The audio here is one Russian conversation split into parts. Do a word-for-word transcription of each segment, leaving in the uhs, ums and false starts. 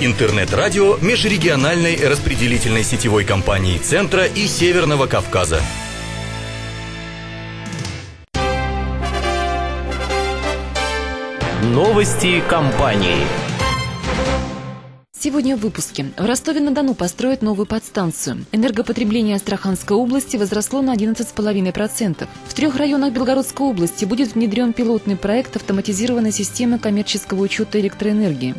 Интернет-радио межрегиональной распределительной сетевой компании Центра и Северного Кавказа. Новости компании. Сегодня в выпуске. В Ростове-на-Дону построят новую подстанцию. Энергопотребление Астраханской области возросло на одиннадцать целых пять десятых процента. В трех районах Белгородской области будет внедрен пилотный проект автоматизированной системы коммерческого учета электроэнергии.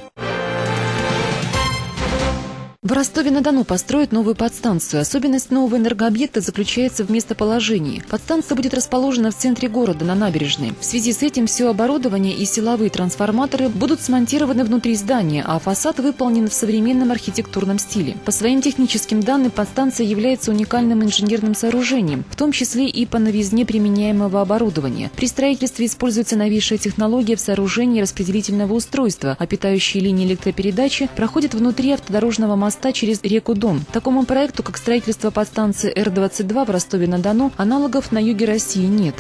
В Ростове-на-Дону построят новую подстанцию. Особенность нового энергообъекта заключается в местоположении. Подстанция будет расположена в центре города, на набережной. В связи с этим все оборудование и силовые трансформаторы будут смонтированы внутри здания, а фасад выполнен в современном архитектурном стиле. По своим техническим данным, подстанция является уникальным инженерным сооружением, в том числе и по новизне применяемого оборудования. При строительстве используется новейшая технология в сооружении распределительного устройства, а питающие линии электропередачи проходят внутри автодорожного моста через реку Дон. Такому проекту, как строительство подстанции Р двадцать два в Ростове-на-Дону, аналогов на юге России нет.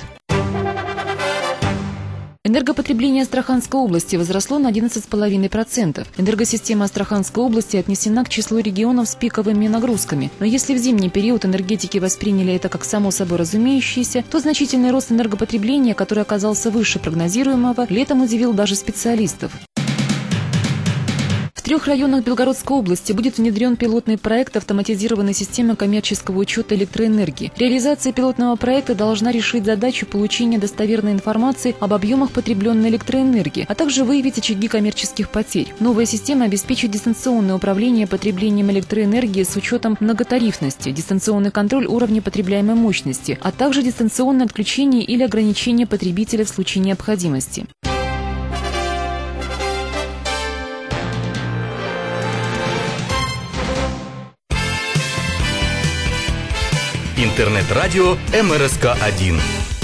Энергопотребление Астраханской области возросло на одиннадцать целых пять десятых процента. Энергосистема Астраханской области отнесена к числу регионов с пиковыми нагрузками. Но если в зимний период энергетики восприняли это как само собой разумеющееся, то значительный рост энергопотребления, который оказался выше прогнозируемого, летом удивил даже специалистов. В трех районах Белгородской области будет внедрен пилотный проект автоматизированной системы коммерческого учета электроэнергии. Реализация пилотного проекта должна решить задачу получения достоверной информации об объемах потребленной электроэнергии, а также выявить очаги коммерческих потерь. Новая система обеспечит дистанционное управление потреблением электроэнергии с учетом многотарифности, дистанционный контроль уровня потребляемой мощности, а также дистанционное отключение или ограничение потребителя в случае необходимости. Интернет-радио эм эр эс ка один.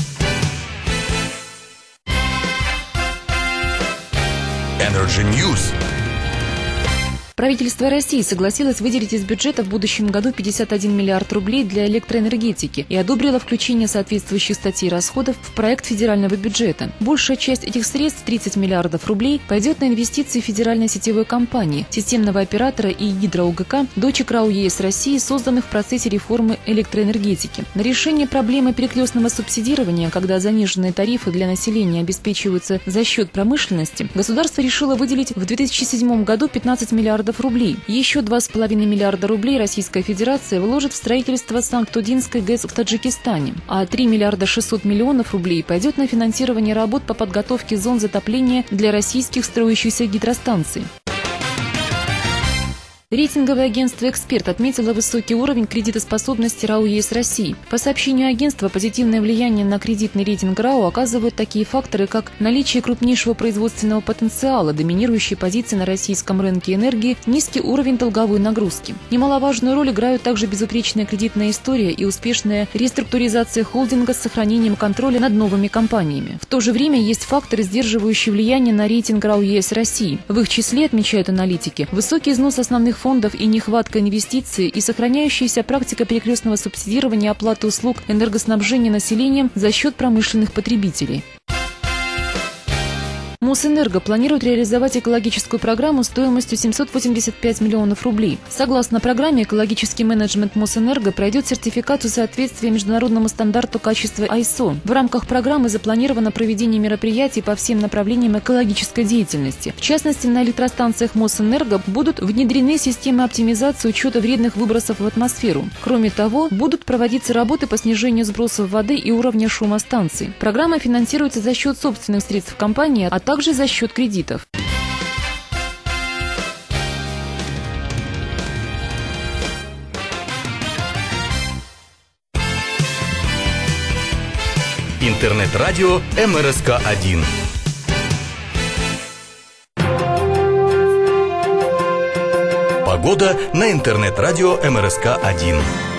Energy News. Правительство России согласилось выделить из бюджета в будущем году пятьдесят один миллиард рублей для электроэнергетики и одобрило включение соответствующих статей расходов в проект федерального бюджета. Большая часть этих средств, тридцать миллиардов рублей, пойдет на инвестиции федеральной сетевой компании, системного оператора и гидро-ОГК, дочек РАО ЕС России, созданных в процессе реформы электроэнергетики. На решение проблемы перекрестного субсидирования, когда заниженные тарифы для населения обеспечиваются за счет промышленности, государство решило выделить в две тысячи седьмом году пятнадцать миллиардов рублей. Еще два с половиной миллиарда рублей Российская Федерация вложит в строительство Санктудинской ГЭС в Таджикистане, а три миллиарда шестьсот миллионов рублей пойдет на финансирование работ по подготовке зон затопления для российских строящихся гидростанций. Рейтинговое агентство «Эксперт» отметило высокий уровень кредитоспособности РАО ЕС России. По сообщению агентства, позитивное влияние на кредитный рейтинг РАО оказывают такие факторы, как наличие крупнейшего производственного потенциала, доминирующей позиции на российском рынке энергии, низкий уровень долговой нагрузки. Немаловажную роль играют также безупречная кредитная история и успешная реструктуризация холдинга с сохранением контроля над новыми компаниями. В то же время есть факторы, сдерживающие влияние на рейтинг РАО ЕС России. В их числе, отмечают аналитики, высокий износ основных фондов и нехватка инвестиций и сохраняющаяся практика перекрестного субсидирования оплаты услуг энергоснабжения населением за счет промышленных потребителей. Мосэнерго планирует реализовать экологическую программу стоимостью семьсот восемьдесят пять миллионов рублей. Согласно программе, экологический менеджмент Мосэнерго пройдет сертификацию соответствия международному стандарту качества ай эс о. В рамках программы запланировано проведение мероприятий по всем направлениям экологической деятельности. В частности, на электростанциях Мосэнерго будут внедрены системы оптимизации учета вредных выбросов в атмосферу. Кроме того, будут проводиться работы по снижению сбросов воды и уровня шума станций. Программа финансируется за счет собственных средств компании, а также за счет кредитов. Интернет-радио эм эр эс ка один. Погода на интернет-радио эм эр эс ка один.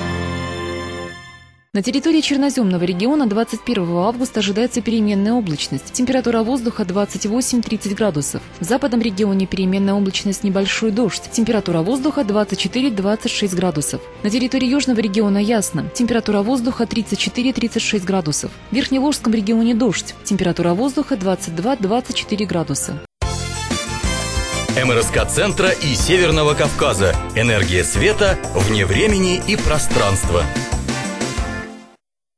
На территории Черноземного региона двадцать первого августа ожидается переменная облачность. Температура воздуха двадцать восемь — тридцать градусов. В западном регионе переменная облачность, небольшой дождь. Температура воздуха двадцать четыре — двадцать шесть градусов. На территории южного региона ясно. Температура воздуха тридцать четыре — тридцать шесть градусов. В Верхневолжском регионе дождь. Температура воздуха двадцать два — двадцать четыре градуса. эм эр эс ка-центра и Северного Кавказа. Энергия света вне времени и пространства.